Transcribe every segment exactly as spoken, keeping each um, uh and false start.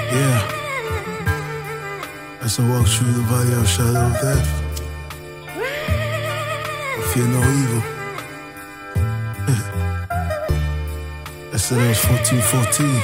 Yeah. As I walk through the valley of shadow of death, I fear no evil. Exodus fourteen fourteen.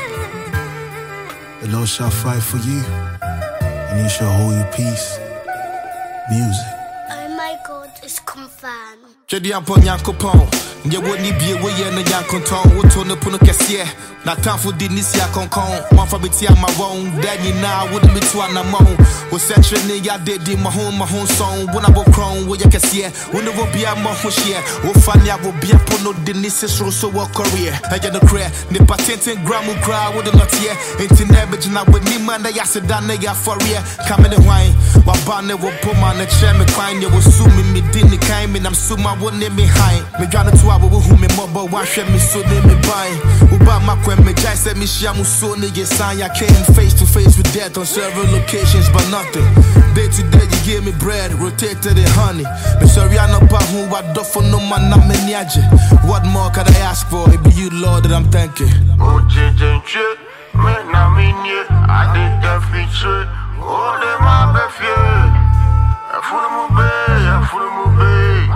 The Lord shall fight for you, and he shall hold your peace. Music. Oh my God, it's confirmed. Jadi ampo nyankopon nye woni bie wo ye na nyankonton wo to no puno kese na tanfo di nisi akonkon man fa beti ama won da nyina wo de metu anamon wo setre ne ya de di ma ho ma ho son wo na bo kron wo ye kese wo no wo bia ma ho hye wo fa ne abo bia pono de nisi so so wo career eje no kre ne patenten gram kra wo de notie enti na be gina wo ni man na ya se da na ya for real come ne hwan wa ba ne wo poma na che me kwan ye wo su mi mi di ni kan me nam su ma wo ne me high me gana to abo who me mobo wa hwe me so ne me buy wo ba makwa me jai say me shia mu so ne ye sign I came face to face with death on several locations but nothing day to day you give me bread rotated in honey me sorry I no pa who wa do for no man na me niaje what more can I ask for it be you Lord that I'm thanking oh jejenche me na me nie I did the feature oh de ma be fie e funu mu be e funu mu be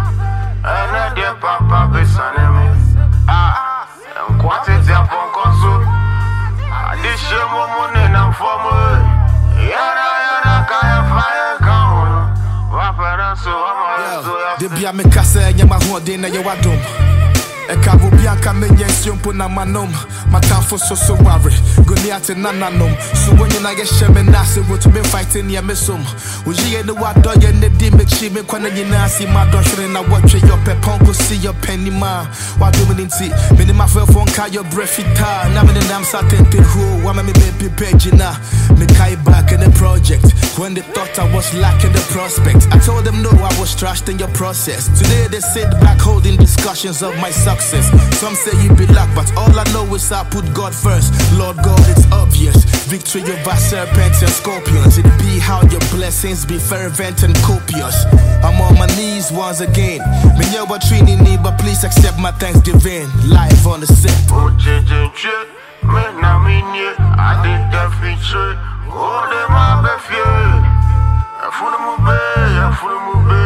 and dear papa be sanemi ah and quantity upon console I did share more money than for me yara yara kaya fire count wapera so I'm so de bia me kasa nyama ho de na ye wadom e ka bo bia ka me nyensiompo na manom matamfo so so worry goniate nananom so when you na get sheme na se wo to be fighting ya mesom ojiye ne wado ye ne di me chi me kwana nyina si ma don hwere na watwe your pepon go see your penny ma wado me nti me ni ma fefo nka your brefita na me nam satente ho wa me be page na me kai back in the project when they thought I was lacking the prospect I told them no I was trusting your process today they sit back holding discussions of my success some say you be luck but all I know is I put God first Lord God it's obvious victory over serpents and scorpions it be how your blessings be fervent and copious I'm on my knees once again me know what training need but please accept my thanksgiving live on the set oh jejenche me na me nie I did the feature oh de ma be fie e funu mu be e funu mu be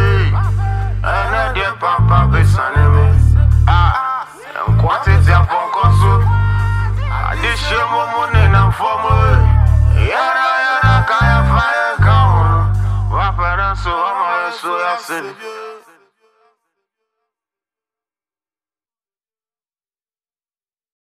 and dear papa be sanemi ah and quantity upon console I did share more money than for me yara yara kaya fire count wapera so I'm so I